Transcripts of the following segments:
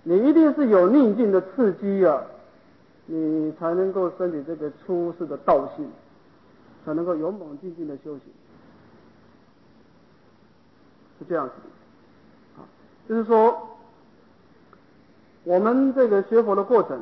你一定是有逆境的刺激啊，你才能够升起这个出世的道性，才能够勇猛精进的修行，是这样子的。就是说，我们这个学佛的过程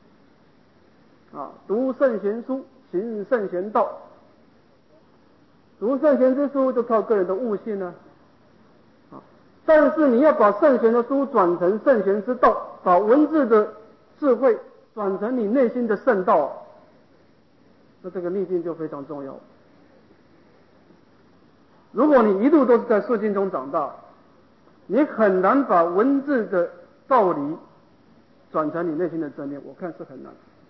读圣贤书，行圣贤道。读圣贤之书就靠个人的悟性呢，但是你要把圣贤的书转成圣贤之道，把文字的智慧转成你内心的圣道，那这个逆境就非常重要。如果你一路都是在顺境中长大，你很难把文字的道理转成你内心的正念，我看是很难。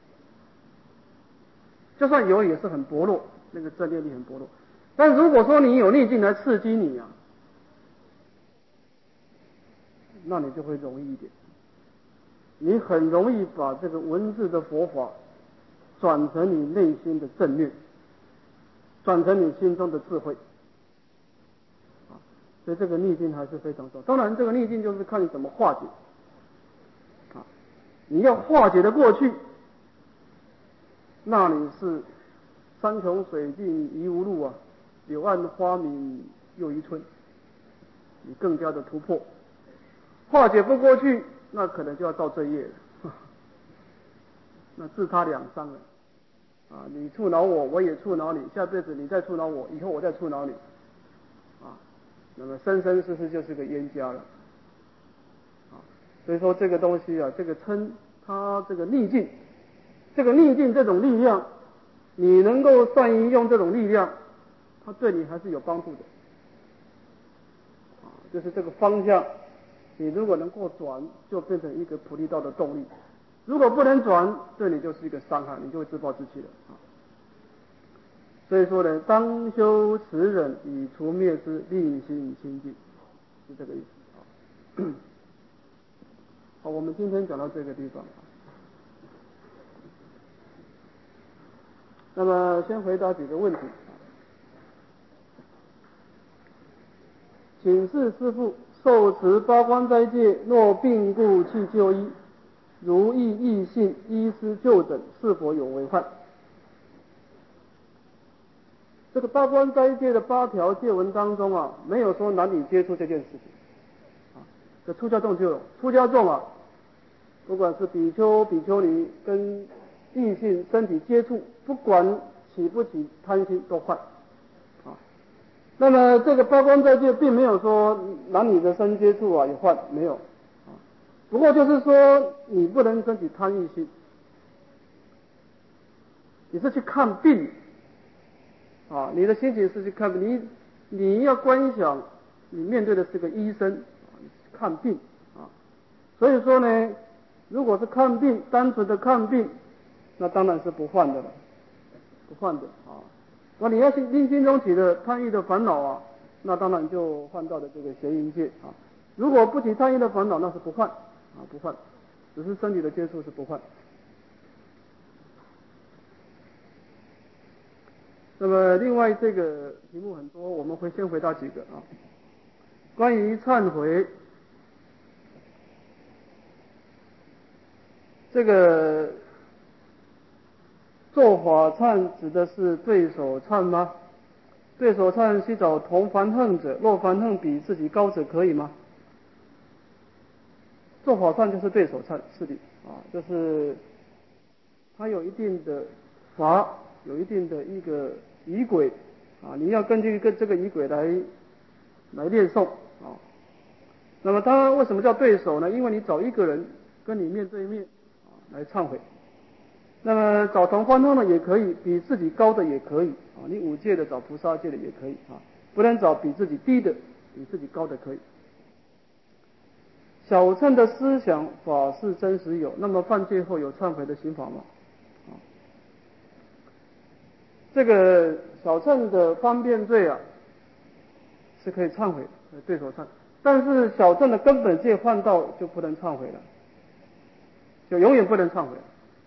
就算有，也是很薄弱，那个正念力很薄弱。但如果说你有逆境来刺激你那你就会容易一点，你很容易把这个文字的佛法转成你内心的正念，转成你心中的智慧，所以这个逆境还是非常重要。当然这个逆境就是看你怎么化解你要化解的过去，那你是山穷水尽疑无路柳暗花明又一村，你更加的突破。化解不过去，那可能就要造罪业了，那自他两伤了你触恼我，我也触恼你，下辈子你再触恼我，以后我再触恼你那么生生世世就是个冤家了所以说这个东西这个称它这个逆境，这种力量，你能够善于用这种力量，它对你还是有帮助的就是这个方向，你如果能够转，就变成一个菩提道的动力；如果不能转，对你就是一个伤害，你就会自暴自弃了所以说呢，当修持忍，以除灭之，令心清净，是这个意思好，我们今天讲到这个地方那么先回答几个问题请示师父，受持八关斋戒，若病故去就医，如遇异性，医师就诊，是否有违犯？这个八关斋戒的8条戒文当中没有说男女接触这件事情这出家众就有，出家众不管是比丘、比丘尼跟异性身体接触，不管起不起贪心都犯那么这个八关斋戒并没有说男女的身接触也犯，没有不过就是说你不能升起贪欲心，你是去看病你的心情是去看病，你要观想你面对的是个医生看病所以说呢，如果是看病，单纯的看病，那当然是不犯的了，不犯的那你要是因心中起的贪欲的烦恼那当然就犯到了这个邪淫戒如果不起贪欲的烦恼，那是不犯不犯，只是身体的接触是不犯。那么另外这个题目很多，我们会先回答几个关于忏悔，这个做法忏指的是对手忏吗？对手忏须找同凡横者，若凡横比自己高者可以吗？做法忏就是对手忏，是的就是它有一定的法，有一定的一个仪轨你要根据这个仪轨来念诵那么当然为什么叫对手呢？因为你找一个人跟你面对面来忏悔。那么找同凡横的也可以，比自己高的也可以你5戒的找菩萨戒的也可以不能找比自己低的，比自己高的可以。小乘的思想法是真实有，那么犯戒后有忏悔的刑法吗？这个小乘的方便罪是可以忏悔的，对手忏，但是小乘的根本戒犯到就不能忏悔了，就永远不能忏悔了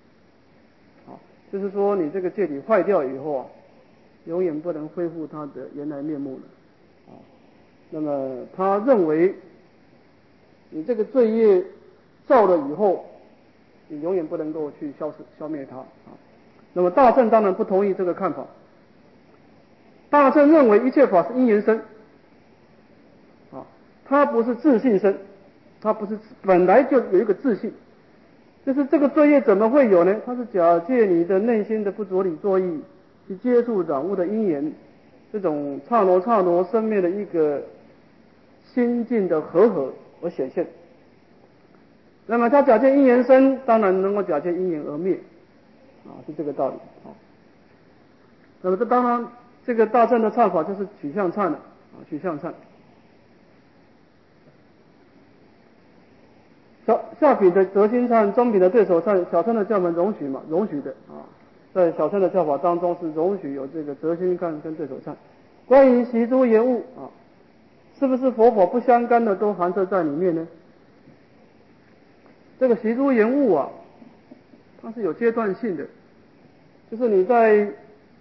就是说你这个戒体坏掉以后永远不能恢复它的原来面目了那么他认为你这个罪业造了以后，你永远不能够去消灭它啊。那么大乘当然不同意这个看法，大乘认为一切法是因缘生啊，它不是自性生，它不是本来就有一个自性，就是这个罪业怎么会有呢？它是假借你的内心的不着理作意，去接触染污的因缘，这种刹那生灭的一个心境的和而显现。那么它假借因缘生，当然能够假借因缘而灭啊，是这个道理啊。那么这当然，这个大乘的忏法就是取向忏了啊，取向忏。下品的择心忏，中品的对手忏，小乘的教门容许嘛，容许的啊，在小乘的教法当中是容许有这个择心忏跟对手忏。关于习诸言误啊，是不是佛法不相干的都含摄在里面呢？这个习诸言误啊，它是有阶段性的，就是你在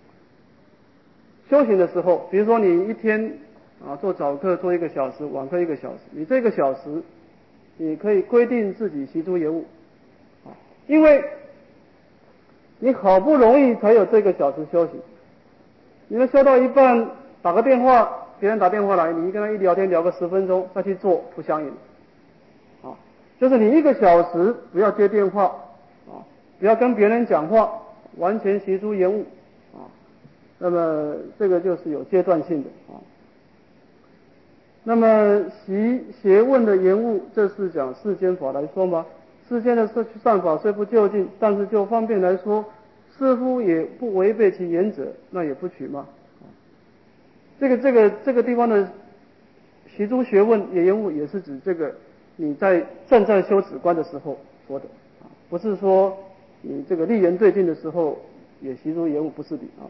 修行的时候，比如说你一天啊做早课做1个小时，晚课1个小时，你这个小时你可以规定自己习诸言误啊，因为你好不容易才有这个小时修行，你们修到一半打个电话，别人打电话来，你跟他一聊天聊个10分钟再去做，不相应啊，就是你1个小时不要接电话啊，不要跟别人讲话，完全习诸言误啊，那么这个就是有阶段性的啊。那么习邪问的言误，这是讲世间法来说吗？世间的善法虽不究竟，但是就方便来说，似乎也不违背其原则，那也不取吗？这个地方的习诸学问也言误，也是指这个你正在修止观的时候说的啊，不是说你这个立言对境的时候也习诸言误，不是的啊。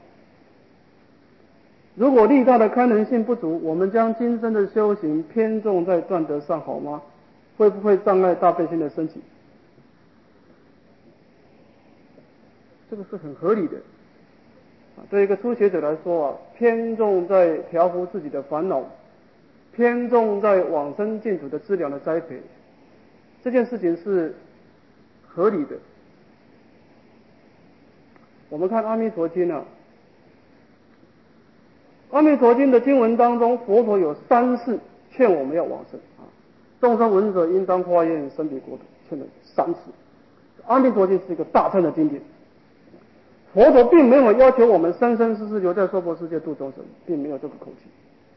如果利他的开能性不足，我们将今生的修行偏重在断德上好吗？会不会障碍大悲心的升起？这个是很合理的啊。对一个初学者来说啊，偏重在调伏自己的烦恼，偏重在往生净土的资粮的栽培，这件事情是合理的。我们看《阿弥陀经》啊，《阿弥陀经》的经文当中，佛陀有3次劝我们要往生啊，众生闻者应当发愿生彼国土，劝了3次。《阿弥陀经》是一个大乘的经典，佛陀并没有要求我们生生世世留在娑婆世界度众生，并没有这个口气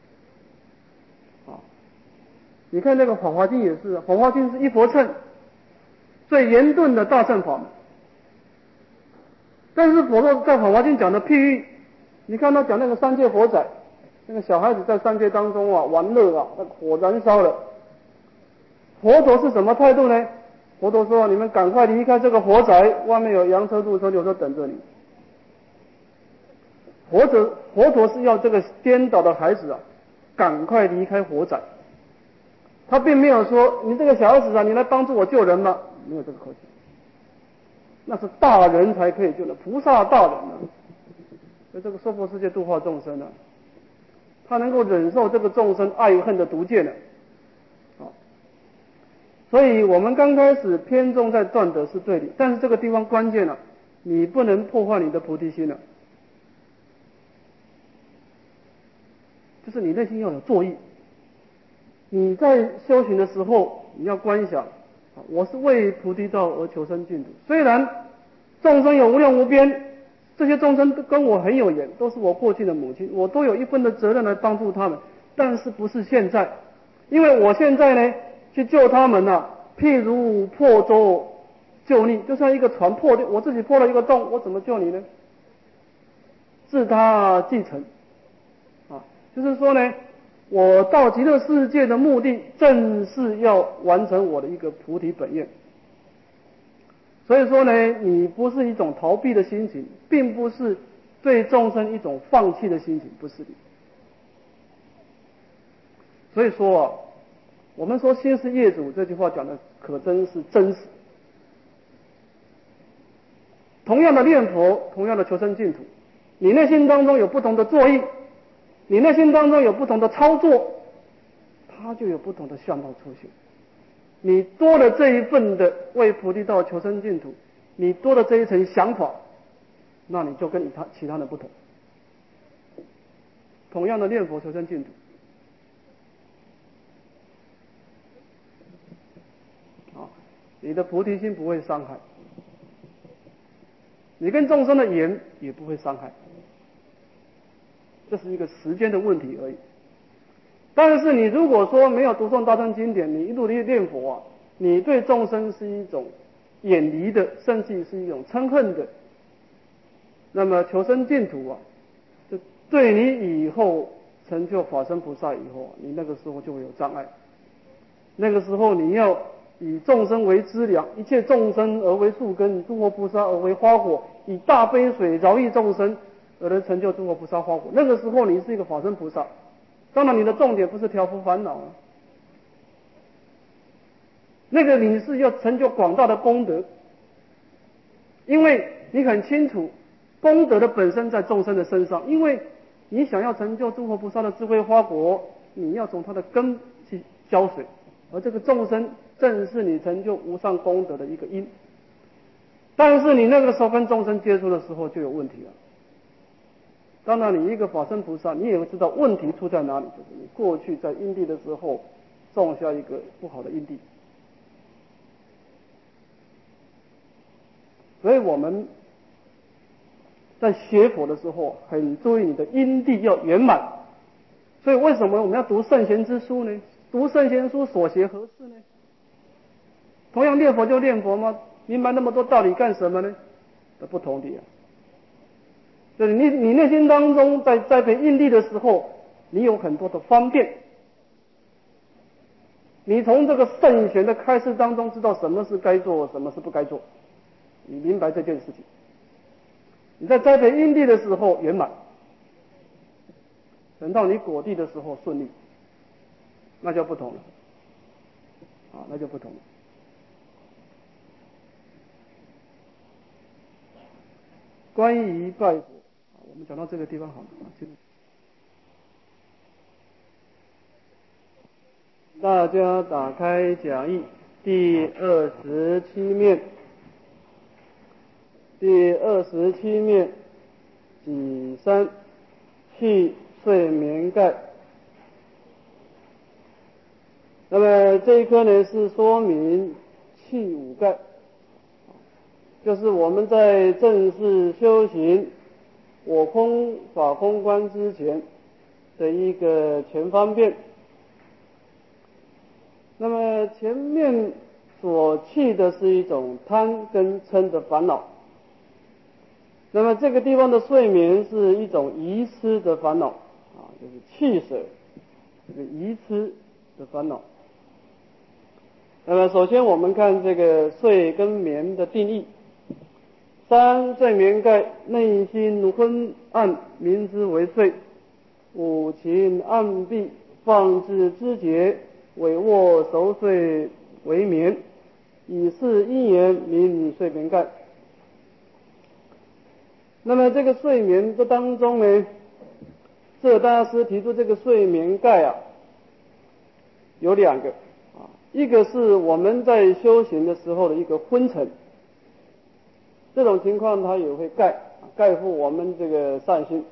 啊。你看那个《法华经》也是，《法华经》是一佛乘最严顿的大乘法门，但是佛陀在《法华经》讲的譬喻，你看他讲那个3界火宅，那个小孩子在3界当中啊玩乐啊，那火燃烧了，佛陀是什么态度呢？佛陀说：“你们赶快离开这个火宅，外面有羊车、鹿车、牛车等着你。”佛陀是要这个颠倒的孩子啊，赶快离开火宅。他并没有说：“你这个小孩子啊，你来帮助我救人吗？”没有这个口气，那是大人才可以救的，菩萨大人啊。所以这个娑婆世界度化众生啊，他能够忍受这个众生爱恨的毒箭呢啊。所以我们刚开始偏重在断德是对的，但是这个地方关键了，你不能破坏你的菩提心了，就是你内心要有作意。你在修行的时候，你要观想，我是为菩提道而求生净土。虽然众生有无量无边，这些众生跟我很有缘，都是我过去的母亲，我都有一份的责任来帮助他们，但是不是现在，因为我现在呢去救他们啊，譬如破舟救溺，就像一个船破的，我自己破了一个洞，我怎么救你呢？自他继承啊，就是说呢，我到极乐世界的目的，正是要完成我的一个菩提本愿。所以说呢，你不是一种逃避的心情，并不是对众生一种放弃的心情，不是的。所以说啊，我们说心是业主这句话讲的可真是真实。同样的念佛，同样的求生净土，你内心当中有不同的作意，你内心当中有不同的操作，它就有不同的相貌出现。 你多了这一份的为菩提道求生净土，你多了这一层想法，那你就跟其他人不同。同样的念佛求生净土，你的菩提心不会伤害，你跟众生的缘也不会伤害，这是一个时间的问题而已。但是你如果说没有读诵大乘经典，你一路的念佛啊，你对众生是一种远离的，甚至是一种嗔恨的，那么求生净土啊，就对你以后成就法身菩萨以后，你那个时候就会有障碍。那个时候你要以众生为资粮，一切众生而为树根，诸佛菩萨而为花果，以大悲水饶益众生，而能成就诸佛菩萨花果。那个时候你是一个法身菩萨。当然你的重点不是调伏烦恼啊，那个你是要成就广大的功德，因为你很清楚功德的本身在众生的身上，因为你想要成就诸佛菩萨的智慧花果，你要从他的根去浇水，而这个众生正是你成就无上功德的一个因。但是你那个时候跟众生接触的时候就有问题了。当然你一个法身菩萨，你也会知道问题出在哪里，就是你过去在因地的时候种下一个不好的因地。所以我们在学佛的时候很注意你的因地要圆满。所以为什么我们要读圣贤之书呢？读圣贤书所学何事呢？同样念佛就念佛吗？明白那么多道理干什么呢？的不同点啊。就是你内心当中在栽培因地的时候，你有很多的方便。你从这个圣贤的开示当中知道什么是该做，什么是不该做，你明白这件事情。你在栽培因地的时候圆满，等到你果地的时候顺利，那就不同了，那就不同了。关于拜佛，我们讲到这个地方好了，大家打开讲义第27面，第27面己三去睡眠盖。那么这一课呢是说明去五盖，就是我们在正式修行我空法空观之前的一个前方便。那么前面所去的是一种贪跟嗔的烦恼，那么这个地方的睡眠是一种愚痴的烦恼就是弃舍这个愚痴的烦恼。那么首先我们看这个睡跟眠的定义。三睡眠盖，内心昏暗，名之为睡；五情暗闭，放置知觉，委卧熟睡为眠。以是因缘名睡眠盖。那么这个睡眠这当中呢，这大师提出这个睡眠盖有两个一个是我们在修行的时候的一个昏沉，这种情况它也会盖覆我们这个善心。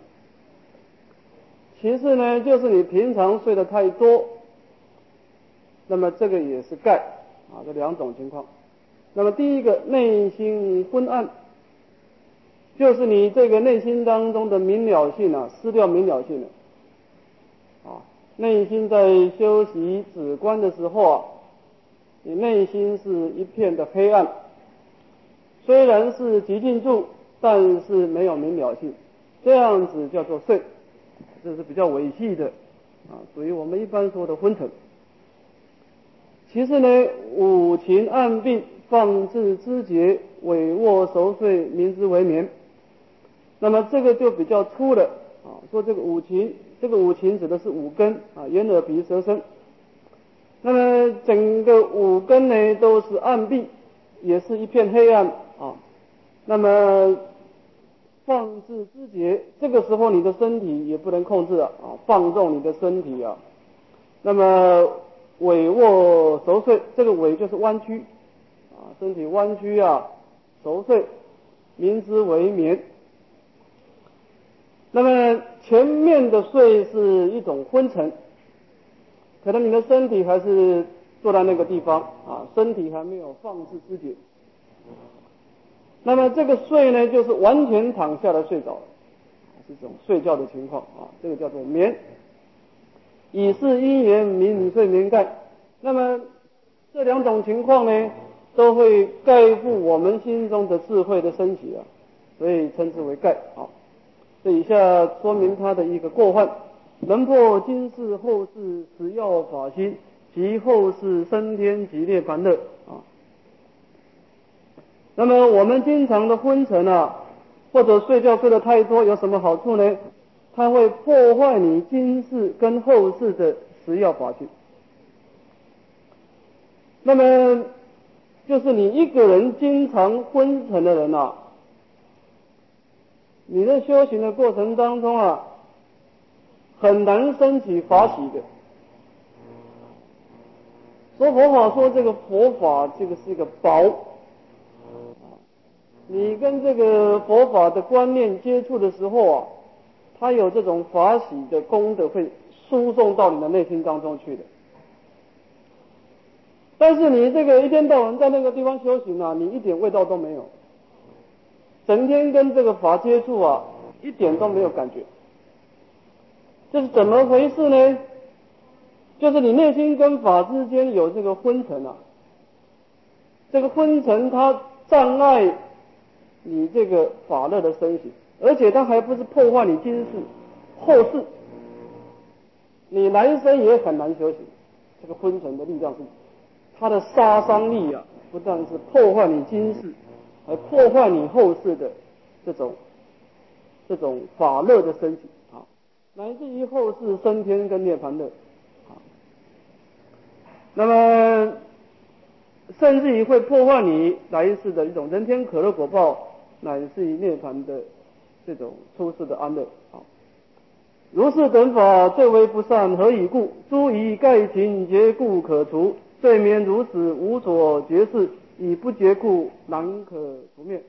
其次呢，就是你平常睡得太多，那么这个也是盖这两种情况。那么第一个内心昏暗，就是你这个内心当中的明了性失掉明了性了内心在修习止观的时候你内心是一片的黑暗，虽然是极静住，但是没有明了性，这样子叫做睡，这是比较微细的属于我们一般说的昏沉。其次呢，五情暗闭，放置知觉，委卧熟睡，名之为眠。那么这个就比较粗了说这个五情，这个五情指的是五根眼耳鼻舌身。那么整个五根呢都是暗闭，也是一片黑暗那么放置知觉，这个时候你的身体也不能控制放纵你的身体那么委卧熟睡，这个委就是弯曲啊，身体弯曲啊，熟睡，名之为眠。那么前面的睡是一种昏沉，可能你的身体还是坐在那个地方啊，身体还没有放置知觉。那么这个睡呢，就是完全躺下来睡着，是这种睡觉的情况啊，这个叫做眠。以是因缘名睡眠盖。那么这两种情况呢，都会盖覆我们心中的智慧的升起啊，所以称之为盖啊。这以下说明它的一个过患：能破今世后世十要法心，及后世升天及涅槃乐啊。那么我们经常的昏沉啊，或者睡觉睡得太多，有什么好处呢？它会破坏你今世跟后世的十要法心。那么就是你一个人经常昏沉的人啊，你在修行的过程当中啊，很难升起法喜的。说佛法说这个佛法，这个是一个宝，你跟这个佛法的观念接触的时候啊，它有这种法喜的功德会输送到你的内心当中去的。但是你这个一天到晚在那个地方修行啊，你一点味道都没有，整天跟这个法接触啊，一点都没有感觉。这是怎么回事呢？就是你内心跟法之间有这个昏沉啊，这个昏沉它障碍你这个法乐的升起，而且它还不是破坏你今世后世，你来生也很难修行。这个昏沉的力量是它的杀伤力啊，不但是破坏你今世，还破坏你后世的这种法乐的升起啊，乃至于后世升天跟涅槃乐啊。那么甚至于会破坏你来世的一种人天可乐果报，乃至于涅槃的这种出世的安乐啊。如是等法最为不善，何以故？诸以盖情结故可除，睡眠如此无所觉事，以不觉故难可除灭。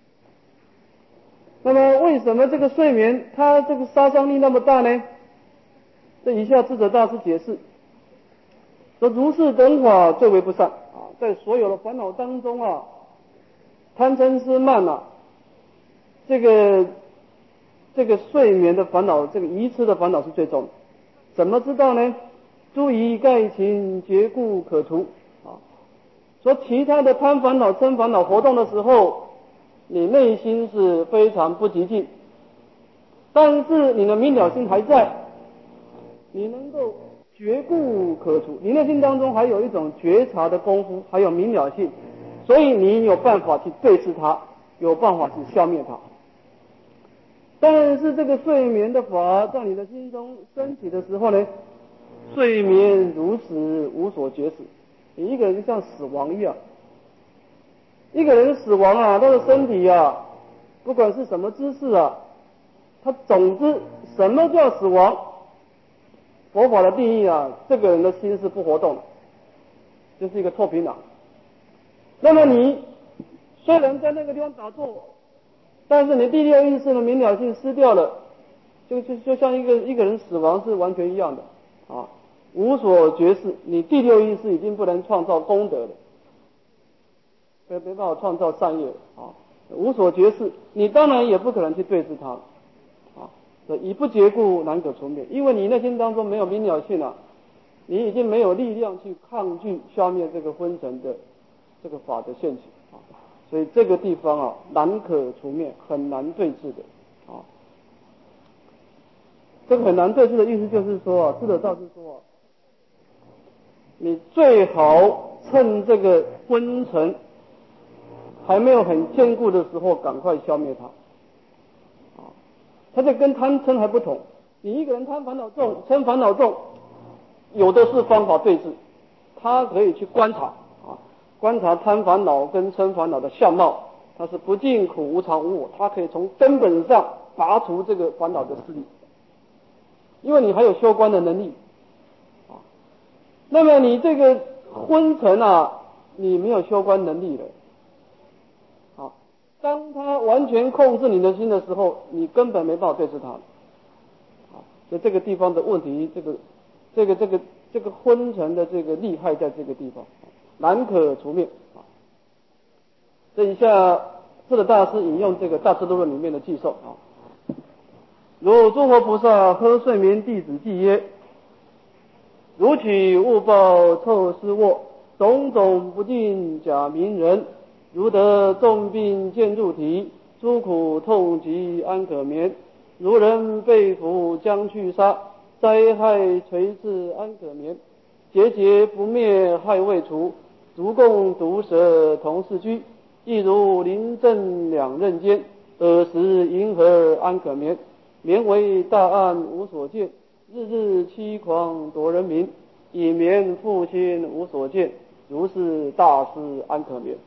那么为什么这个睡眠它这个杀伤力那么大呢？这以下智者大师解释说，如是等法最为不善啊，在所有的烦恼当中啊，贪嗔痴慢啊，这个睡眠的烦恼，这个愚痴的烦恼是最重的。怎么知道呢？诸以盖情结故可除啊。说其他的贪烦恼、嗔烦恼活动的时候，你内心是非常不寂静，但是你的明了心还在，你能够觉故可除，你内心当中还有一种觉察的功夫，还有明了性，所以你有办法去对治它，有办法去消灭它。但是这个睡眠的法在你的心中升起的时候呢，睡眠如此无所觉识，你一个人像死亡一样。一个人死亡啊，他的身体啊，不管是什么姿势啊，他总之什么叫死亡？佛法的定义啊，这个人的心是不活动的，就是一个臭皮囊。那么你虽然在那个地方打坐，但是你第六意识的明了性失掉了，就像一个人死亡是完全一样的啊，无所觉识，你第六意识已经不能创造功德了，没办法创造善业啊，无所觉识，你当然也不可能去对治它啊，以不觉故难可除灭，因为你内心当中没有明了性啊，你已经没有力量去抗拒消灭这个昏沉的这个法的现起啊。所以这个地方啊，难可除灭，很难对治的啊。这个很难对治的意思就是说啊，智者大师说啊，你最好趁这个昏沉还没有很坚固的时候，赶快消灭它啊。它这跟贪嗔还不同，你一个人贪烦恼重，嗔烦恼重，有的是方法对治，他可以去观察啊。观察贪烦恼跟嗔烦恼的相貌，它是不净苦无常无我，它可以从根本上拔除这个烦恼的势力，因为你还有修观的能力啊。 那么你这个昏沉啊，你没有修观能力了。好，当他完全控制你的心的时候，你根本没办法对治他。好，所以这个地方的问题，这个昏沉的这个厉害在这个地方，难可除灭。这一下智者大师引用这个大智度论里面的记授啊，如诸佛菩萨喝睡眠弟子记曰：如取物报臭湿卧，种种不尽假名人，如得重病见入体，诸苦痛疾安可眠。如人被俘将去杀，灾害垂至安可眠。节节不灭害未除，足共毒蛇同世居。亦如临阵两刃间，尔时银河安可眠。眠为大暗无所见，日日凄狂夺人民。以眠复心无所见，如是大师安可眠。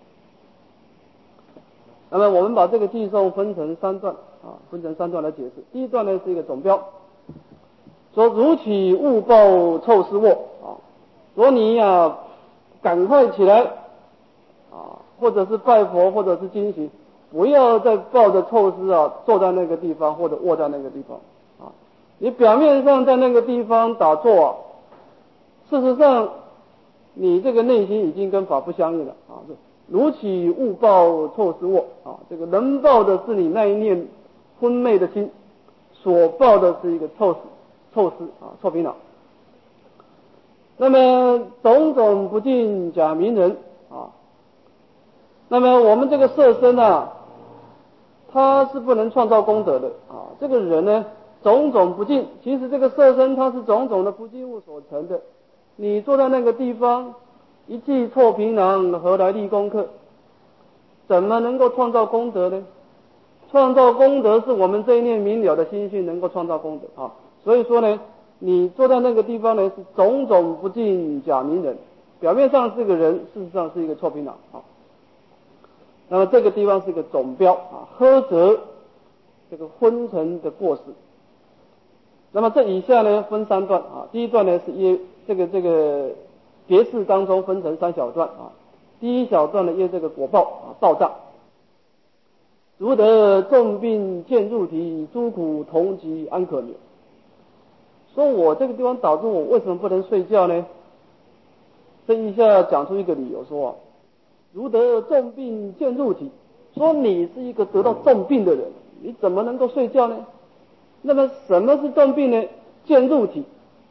那么我们把这个记诵分成三段来解释。第一段呢是一个总标，说如起勿报臭湿卧啊，说你呀赶快起来啊，或者是拜佛，或者是惊醒，不要再抱着臭湿啊坐在那个地方或者卧在那个地方啊。你表面上在那个地方打坐啊，事实上你这个内心已经跟法不相应了啊。如起勿抱臭湿卧啊，这个能抱的是你那一念昏昧的心，所抱的是一个臭湿啊，臭皮囊。那么种种不尽假名人啊，那么我们这个色身啊，它是不能创造功德的啊。这个人呢，种种不尽，其实这个色身它是种种的不净物所成的。你坐在那个地方，一记臭皮囊，何来立功课？怎么能够创造功德呢？创造功德是我们这一念明了的心性能够创造功德啊。所以说呢，你坐在那个地方呢，是种种不尽假名人，表面上是个人，事实上是一个臭皮囊啊。那么这个地方是一个总标啊，呵责这个昏沉的过失。那么这以下呢分三段啊，第一段呢是这个别释当中分成三小段啊。第一小段呢业这个果报啊，报障。如得重病见入体，诸苦同疾安可眠。说我这个地方导致我为什么不能睡觉呢？这一下讲出一个理由说啊，如得重病见入体，说你是一个得到重病的人，你怎么能够睡觉呢？那么什么是重病呢？见入体，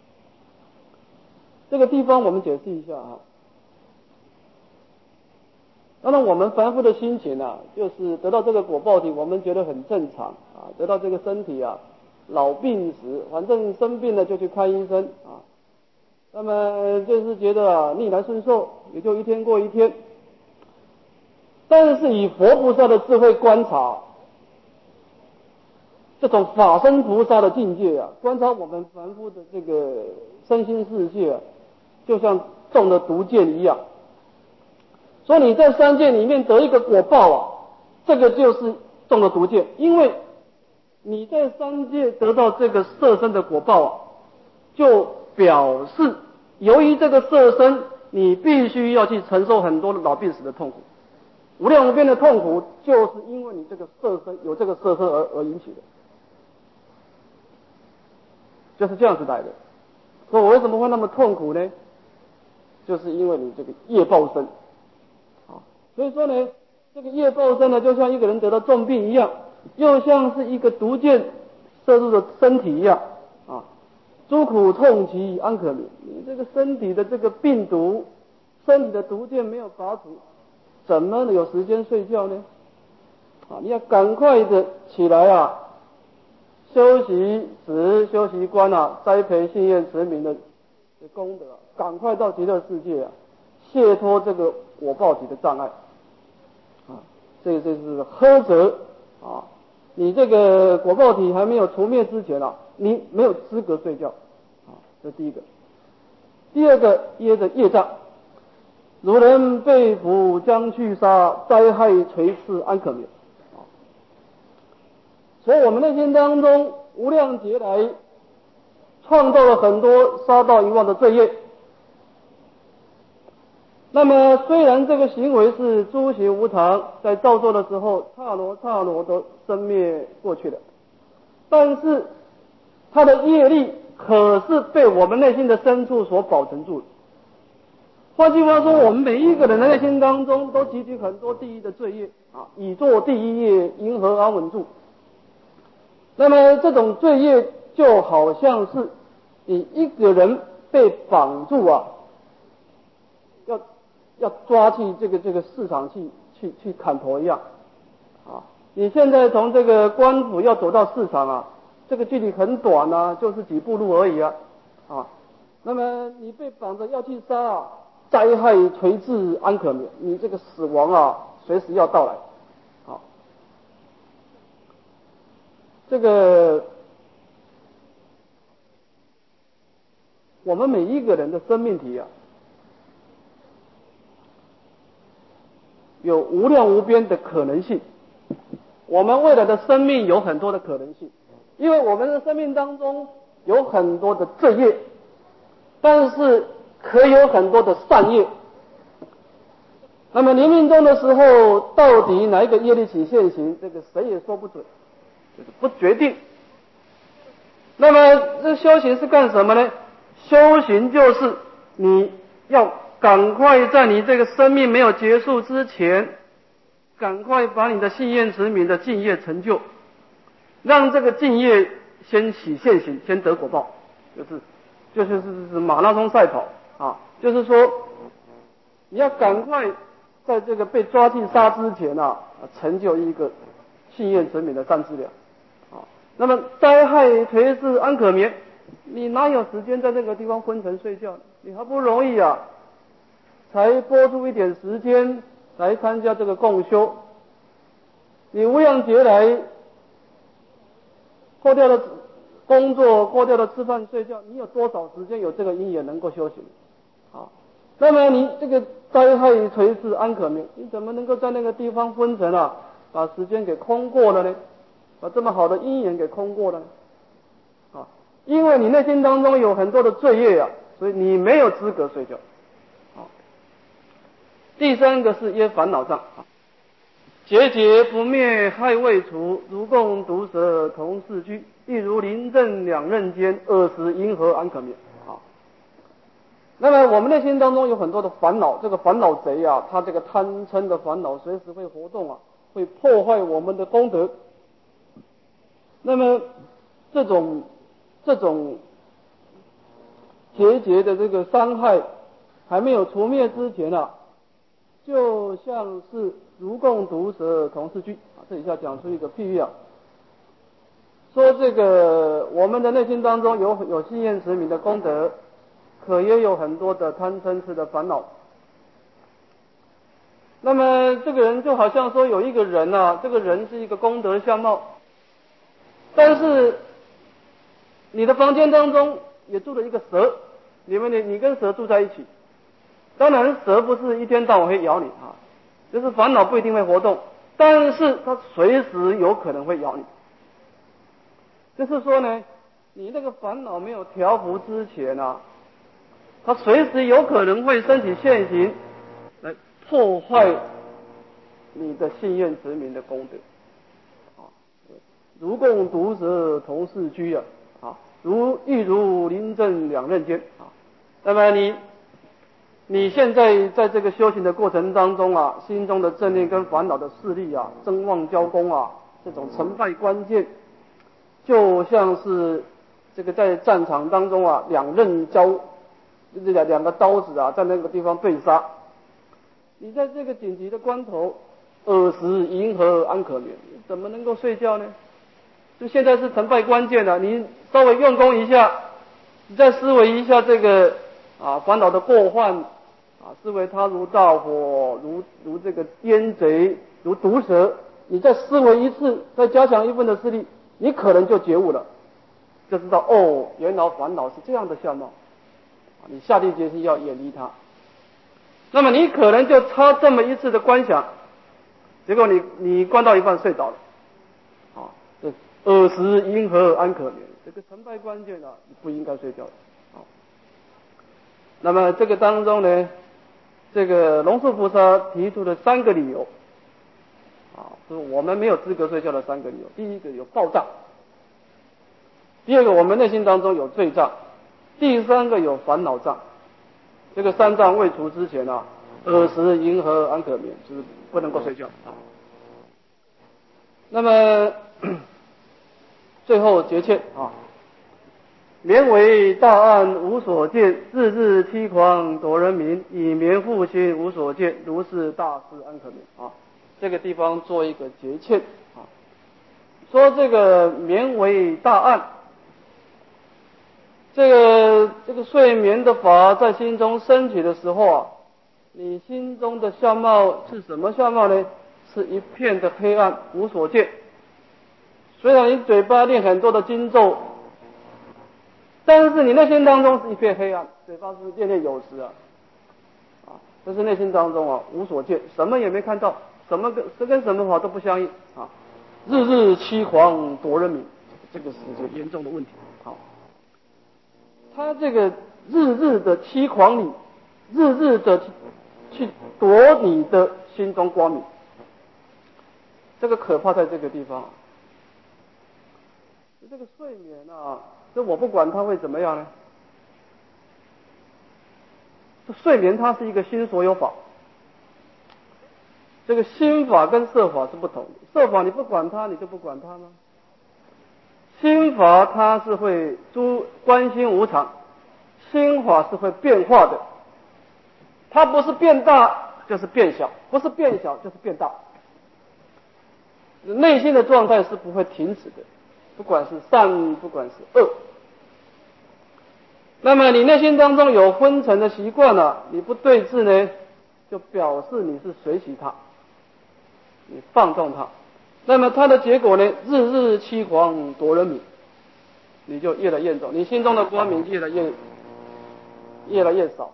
这个地方我们解释一下啊。当然我们凡夫的心情啊，就是得到这个果报体，我们觉得很正常啊，得到这个身体啊，老病死，反正生病了就去看医生啊。那么就是觉得啊，逆来顺受，也就一天过一天。但是以佛菩萨的智慧观察，这种法身菩萨的境界啊，观察我们凡夫的这个身心世界啊，就像中了毒箭一样。所以你在三界里面得一个果报啊，这个就是中了毒箭，因为你在三界得到这个色身的果报啊，就表示由于这个色身，你必须要去承受很多的老病死的痛苦，无量无边的痛苦，就是因为你这个色身有这个色身而引起的，就是这样子来的。所以我为什么会那么痛苦呢？就是因为你这个业报身。所以说呢，这个业报身呢，就像一个人得到重病一样，又像是一个毒箭射入了身体一样啊。诸苦痛疾安可眠，你这个身体的这个病毒，身体的毒箭没有拔除，怎么有时间睡觉呢？啊，你要赶快的起来啊，修习止、修习观啊，栽培信愿持名的功德，赶快到极乐世界啊，解脱这个果报体的障碍。这是呵责啊！你这个果报体还没有除灭之前啊，你没有资格睡觉啊，这是第一个。第二个业的业障，如人被俘将去杀，灾害垂刺安可眠啊。所以我们内心当中无量劫来创造了很多杀盗淫妄的罪业， 那么虽然这个行为是诸行无常，在造作的时候刹那都生灭过去了，但是它的业力可是被我们内心的深处所保存住的。换句话说，我们每一个人的内心当中都积聚很多地狱的罪业啊，以作第一业，银河安稳住。那么这种罪业就好像是你一个人被绑住啊，要抓去这个市场去砍头一样啊。你现在从这个官府要走到市场啊，这个距离很短啊，就是几步路而已啊。那么你被绑着要去杀啊，灾害垂至安可免，你这个死亡啊随时要到来。这个我们每一个人的生命体啊，有无量无边的可能性。我们未来的生命有很多的可能性，因为我们的生命当中有很多的罪业，但是可以有很多的善业。那么临命终的时候，到底哪一个业力起现行，这个谁也说不准，就是不决定。那么这修行是干什么呢？修行就是你要赶快在你这个生命没有结束之前，赶快把你的信愿持名的净业成就，让这个净业先起现行，先得果报，就是马拉松赛跑啊，就是说你要赶快在这个被抓去杀之前啊，成就一个信愿持名的善知了啊。那么灾害垂至安可眠，你哪有时间在那个地方昏沉睡觉呢？你好不容易啊，才拨出一点时间来参加这个共修，你无量劫来过掉了工作，过掉了吃饭睡觉，你有多少时间有这个因缘能够修行啊？那么你这个灾害垂至安可眠，你怎么能够在那个地方昏沉啊，把时间给空过了呢？把这么好的因缘给空过了呢？啊，因为你内心当中有很多的罪业啊，所以你没有资格睡觉。第三个是因烦恼障，结节不灭，害未除，如共毒蛇同世居，亦如临阵两刃间，恶时因何安可灭？那么我们内心当中有很多的烦恼，这个烦恼贼啊，他这个贪嗔的烦恼随时会活动啊，会破坏我们的功德。那么这种结节的这个伤害还没有除灭之前啊，就像是如共毒蛇同世居啊。这里要讲出一个譬喻啊，说这个我们的内心当中有信愿持名的功德，可也有很多的贪嗔痴的烦恼。那么这个人就好像说有一个人啊，这个人是一个功德相貌，但是你的房间当中也住了一个蛇，你跟蛇住在一起，当然蛇不是一天到晚会咬你啊，就是烦恼不一定会活动，但是它随时有可能会咬你。就是说呢，你那个烦恼没有调伏之前啊，它随时有可能会升起现行，来破坏你的信愿持名的功德。如共毒蛇同世居啊，亦如临阵两刃间啊。那么你现在在这个修行的过程当中啊，心中的正念跟烦恼的势力啊，争旺交攻啊，这种成败关键，就像是这个在战场当中啊，两个刀子啊，在那个地方对杀。你在这个紧急的关头，恶时银何安可眠？怎么能够睡觉呢？就现在是成败关键了，你稍微用功一下，你再思维一下这个烦恼的过患思维它如大火，如这个奸贼，如毒蛇，你再思维一次，再加强一分的势力，你可能就觉悟了，就知道原来烦恼是这样的相貌，你下定决心要远离它。那么你可能就差这么一次的观想，结果你观到一半睡着了，这恶时因何安可眠？这个成败关键你不应该睡觉那么这个当中呢， 这个龙树菩萨提出的3个理由就是我们没有资格睡觉的3个理由。第一个有报障，第二个我们内心当中有罪障，第3个有烦恼障。这个3障未除之前耳识银河安可眠，就是不能够睡觉那么最后结诮眠为大案无所见，日日凄狂夺人民，以眠复心无所见，如是大事安可眠这个地方做一个结诮说这个眠为大案，这个睡眠的法在心中升起的时候你心中的相貌是什么相貌呢？是一片的黑暗，无所见。虽然你嘴巴念很多的经咒，但是你内心当中是一片黑暗，嘴巴是念念有词这是内心当中无所见，什么也没看到，跟什么法都不相应日日凄狂夺人民，这个是严重的问题他这个日日的凄狂你，日日的去夺你的心中光明，这个可怕在这个地方这个睡眠这我不管它会怎么样呢？这睡眠它是一个心所有法，这个心法跟色法是不同的。色法你不管它，你就不管它吗？心法它是会观心无常，心法是会变化的，它不是变大就是变小，不是变小就是变大。内心的状态是不会停止的，不管是善不管是恶。那么你内心当中有昏沉的习惯你不对治呢，就表示你是随喜它，你放纵它，那么它的结果呢，日日凄狂夺人民，你就越来越重，你心中的光明越来越少。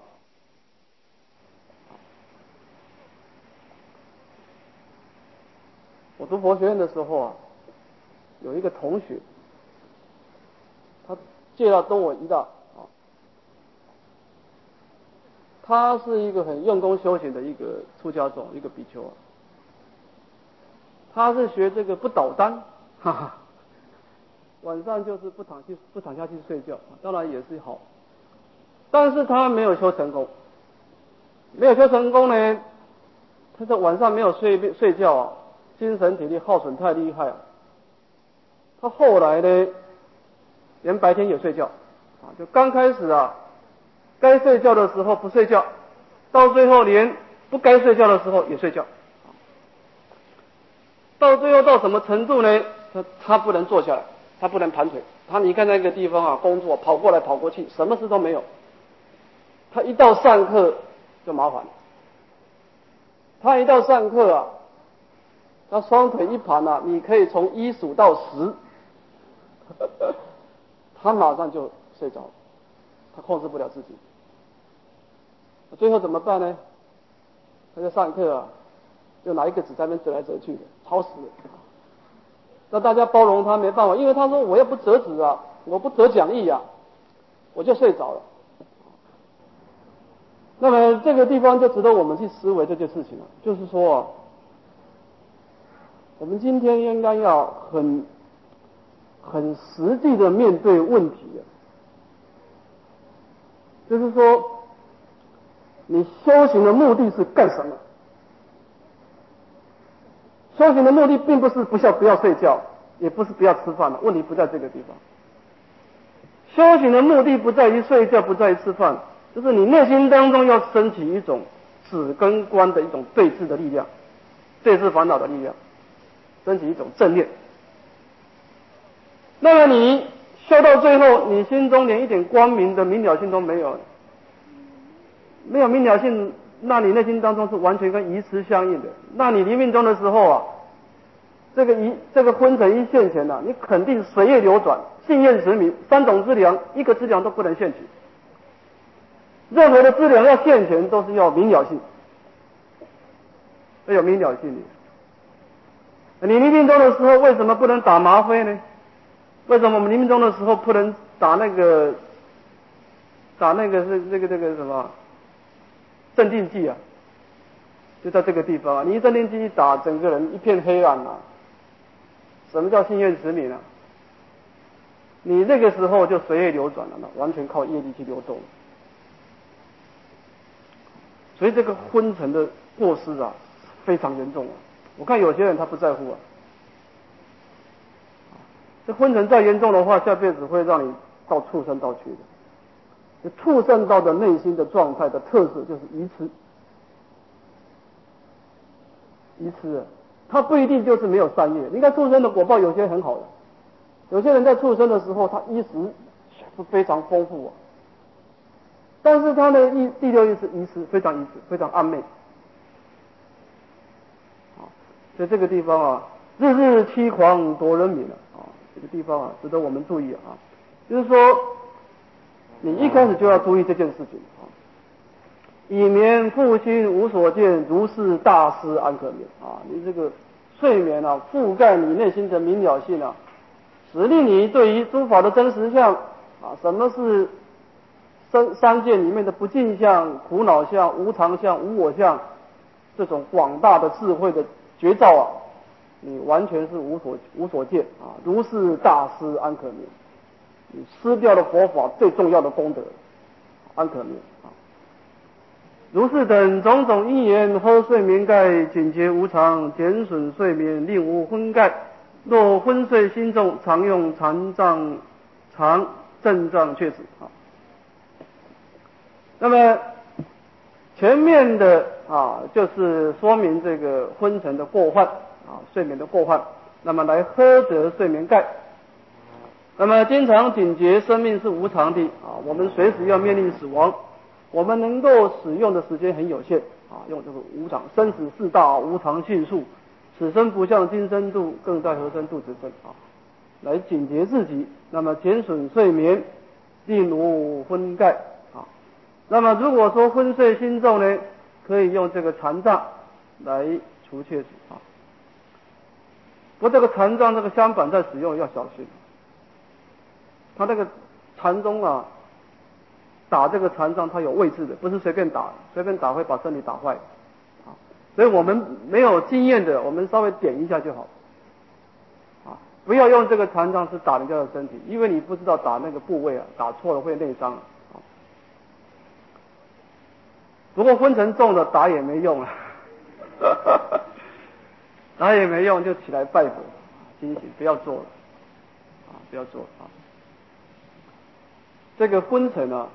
我读佛学院的时候有一个同学，他介绍跟我一道他是一个很用功修行的一个出家众，一个比丘他是学这个不倒单晚上就是不躺下去睡觉，当然也是好，但是他没有修成功，呢，他在晚上没有睡觉精神体力耗损太厉害他后来呢，连白天也睡觉就刚开始该睡觉的时候不睡觉，到最后连不该睡觉的时候也睡觉，到最后到什么程度呢？他不能坐下来，他不能盘腿，他你看那个地方工作跑过来跑过去，什么事都没有。他一到上课就麻烦了，他一到上课他双腿一盘你可以从1数到10，他马上就睡着，他控制不了自己。最后怎么办呢？他在上课就拿一个纸在那边折来折去的，吵死了。那大家包容他没办法，因为他说我要不折纸我不折讲义我就睡着了。那么这个地方就值得我们去思维这件事情了，就是说我们今天应该要很实际的面对问题就是说你修行的目的是干什么？修行的目的并不是不要睡觉，也不是不要吃饭问题不在这个地方。修行的目的不在于睡觉，不在于吃饭，就是你内心当中要升起一种止跟观的一种对治的力量，对治烦恼的力量，升起一种正念。那么你修到最后，你心中连一点光明的明了性都没有，没有明了性，那你内心当中是完全跟愚痴相应的。那你临命终的时候这个昏沉一现前你肯定水月流转，性验持明，3种资粮一个资粮都不能现起。任何的资粮要现前都是要明了性，要有明了性的。你临命终的时候为什么不能打吗啡呢？为什么我们临命终的时候不能打那个是这个什么镇定剂就在这个地方啊，你一镇定剂一打，整个人一片黑暗啊。什么叫心愿持名啊？你那个时候就随业流转了，完全靠业力去流动。所以这个昏沉的过失啊，非常严重啊。我看有些人他不在乎啊。这昏沉再严重的话，下辈子会让你到畜生道去的。畜生道的内心的状态的特色就是愚痴，愚痴啊，他不一定就是没有善业。你看畜生的果报，有些很好的，有些人在畜生的时候，他衣食是非常丰富啊，但是他的第六意识愚痴，非常愚痴，非常暗昧。所以这个地方啊，日日欺狂夺人民啊，这个地方啊，值得我们注意啊。就是说，你一开始就要注意这件事情啊，以免复心无所见，如是大师安可眠啊。你这个睡眠啊，覆盖你内心的明了性啊，使令你对于诸法的真实相啊，什么是三界里面的不净相、苦恼相、无常相、无我相，这种广大的智慧的绝招啊，你完全是无所见啊，如是大师安可眠。你失掉了佛法最重要的功德，安可眠啊。如是等种种因缘，喝睡眠盖，警觉无常，减损睡眠，令无昏盖。若昏睡心重，常用禅障，常正障确指啊。那么前面的啊，就是说明这个昏沉的过患啊，睡眠的过患。那么来喝得睡眠盖。那么经常警觉，生命是无常的啊，我们随时要面临死亡。我们能够使用的时间很有限啊，用这个无常，生死事大，无常迅速，此生不向今生度，更待何生度此生啊，来警觉自己。那么减损睡眠，令无昏盖啊。那么如果说昏睡心重呢，可以用这个禅杖来除却啊。不过这个禅杖这个香板在使用要小心，它那个禅宗啊，打这个禅杖它有位置的，不是随便打，随便打会把身体打坏啊。所以我们没有经验的，我们稍微点一下就好啊，不要用这个禅杖是打人家的身体，因为你不知道打那个部位啊，打错了会内伤啊。不过昏沉重的打也没用啊，打也没用，就起来拜佛，警醒，不要做了啊，不要做啊。这个昏沉啊，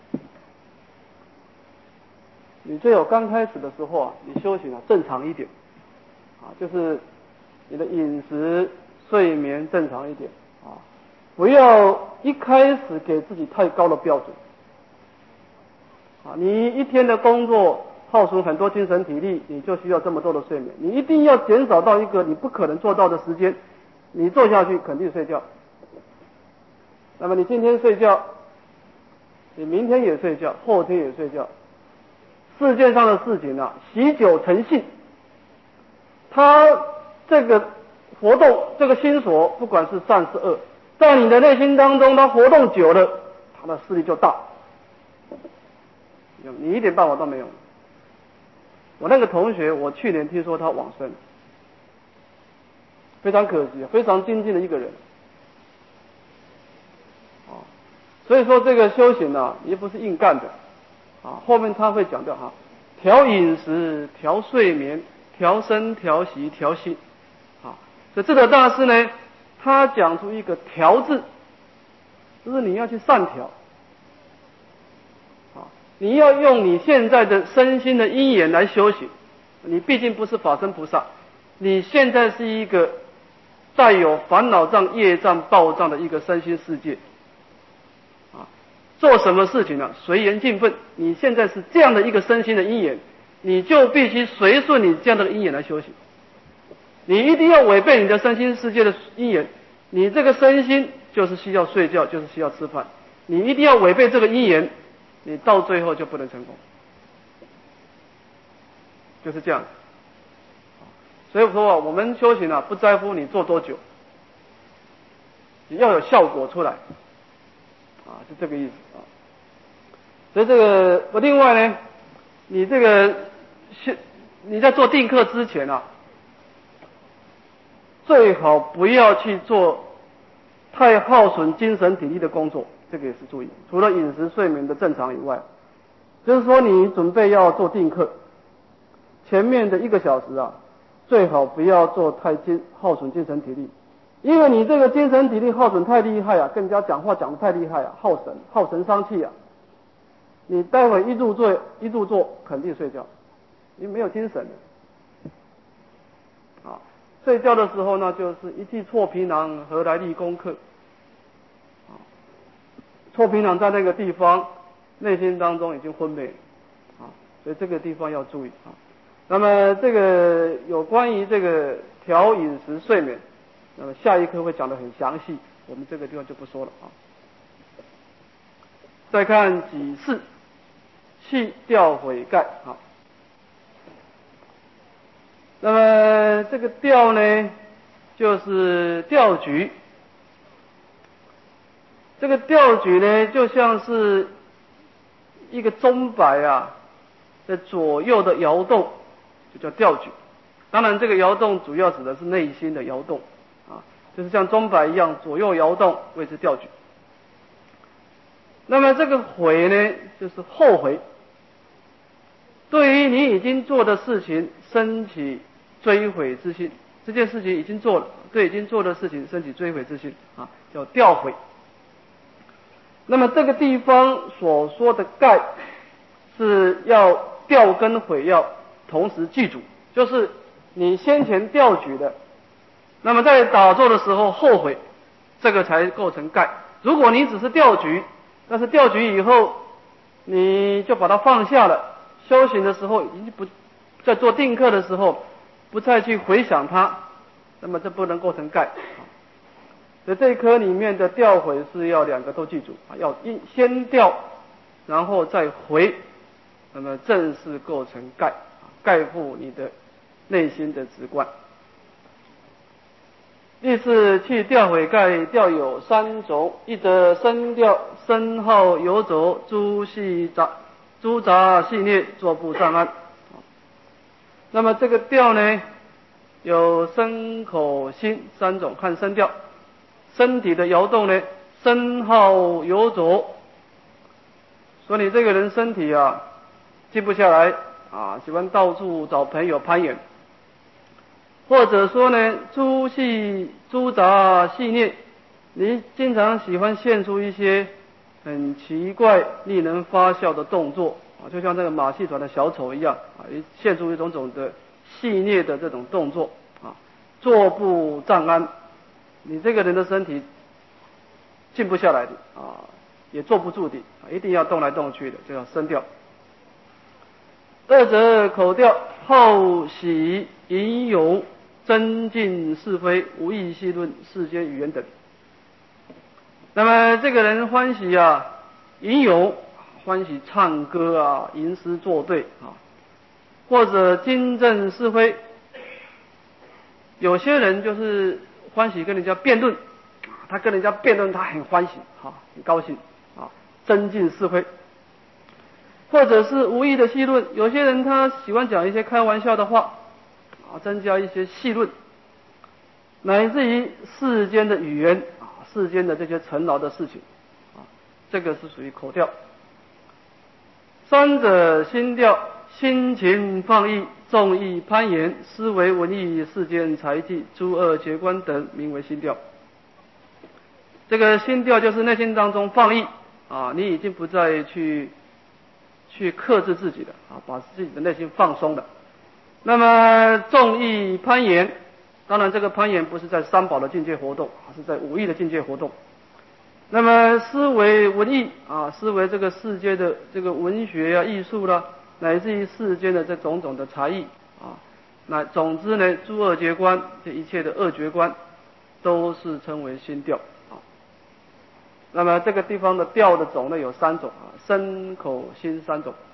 你最有刚开始的时候啊，你修行啊正常一点啊，就是你的饮食、睡眠正常一点啊，不要一开始给自己太高的标准啊。你一天的工作耗损很多精神体力，你就需要这么多的睡眠，你一定要减少到一个你不可能做到的时间，你做下去肯定睡觉。那么你今天睡觉，你明天也睡觉，后天也睡觉。世界上的事情啊，习久成性，它这个活动，这个心所，不管是善是恶，在你的内心当中，它活动久了，它的势力就大。你一点办法都没有。我那个同学，我去年听说他往生，非常可惜，非常精进的一个人。所以说这个修行啊，也不是硬干的啊。后面他会讲到哈，调饮食、调睡眠、调身、调息、调心啊。所以智者大师呢，他讲出一个调字，就是你要去善调啊，你要用你现在的身心的因缘来修行。你毕竟不是法身菩萨，你现在是一个带有烦恼障、业障、报障的一个身心世界。做什么事情呢？随缘尽分。你现在是这样的一个身心的因缘，你就必须随顺你这样的因缘来修行。你一定要违背你的身心世界的因缘，你这个身心就是需要睡觉，就是需要吃饭。你一定要违背这个因缘，你到最后就不能成功，就是这样。所以说啊，我们修行啊，不在乎你做多久，你要有效果出来。是这个意思啊。所以这个另外呢，你这个你在做定课之前啊，最好不要去做太耗损精神体力的工作，这个也是注意。除了饮食睡眠的正常以外，就是说你准备要做定课，前面的1个小时啊，最好不要做太耗损精神体力，因为你这个精神体力耗损太厉害啊，跟人家讲话讲得太厉害啊，耗神伤气啊，你待会一入座肯定睡觉，你没有精神的啊。睡觉的时候呢，就是一记错皮囊，何来立功课啊？错皮囊在那个地方，内心当中已经昏昧了啊，所以这个地方要注意啊。那么这个有关于这个调饮食睡眠，那么下一课会讲得很详细，我们这个地方就不说了啊。再看己巳，弃调毁盖啊。那么这个调呢，就是调局。这个调局呢，就像是一个钟摆啊，在左右的摇动，就叫调局。当然，这个摇动主要指的是内心的摇动啊，就是像钟摆一样左右摇动，谓之调局。那么这个悔呢，就是后悔，对于你已经做的事情升起追悔之心，这件事情已经做了，对已经做的事情升起追悔之心啊，叫调悔。那么这个地方所说的盖，是要调跟悔要同时记住，就是你先前调举的，那么在打坐的时候后悔，这个才构成盖。如果你只是调举，但是调举以后你就把它放下了，修行的时候已经不在做定课的时候不再去回想它，那么这不能构成盖。所以这一科里面的调悔是要2个都记住啊，要先调然后再回，那么正式构成盖，盖覆你的内心的直观。第四，去调毁盖，调有3种：一则声调，声号游走，诸杂细孽，坐不上安。那么这个调呢，有声口心3种，看声调。身体的摇动呢，声号游走，说你这个人身体啊静不下来啊，喜欢到处找朋友攀岩，或者说呢诸杂细念，你经常喜欢现出一些很奇怪令人发笑的动作啊，就像这个马戏团的小丑一样啊，现出一种种的戏谑的这种动作啊，坐不站安，你这个人的身体静不下来的啊，也坐不住的啊，一定要动来动去的，就叫声调。二则口调，好喜吟咏，增进是非，无意细论世间语言等。那么这个人欢喜啊吟咏，欢喜唱歌啊，吟诗作对啊，或者经正是非。有些人就是欢喜跟人家辩论，他跟人家辩论，他很欢喜啊，很高兴啊，增进是非。或者是无意的戏论，有些人他喜欢讲一些开玩笑的话啊，增加一些戏论，乃至于世间的语言啊，世间的这些尘劳的事情啊，这个是属于口调。三者心调，心情放逸，纵意攀岩，思维文艺，世间财技，诸恶结观等，名为心调。这个心调就是内心当中放逸啊，你已经不再去克制自己的啊，把自己的内心放松了。那么纵意攀岩，当然这个攀岩不是在三宝的境界活动，是在五艺的境界活动。那么思维文艺啊，思维这个世界的这个文学啊、艺术啦，乃至于世间的这种种的才艺啊，那总之呢，诸恶绝观，这一切的恶绝观，都是称为心调啊。那么这个地方的调的种类有3种啊，身口心3种。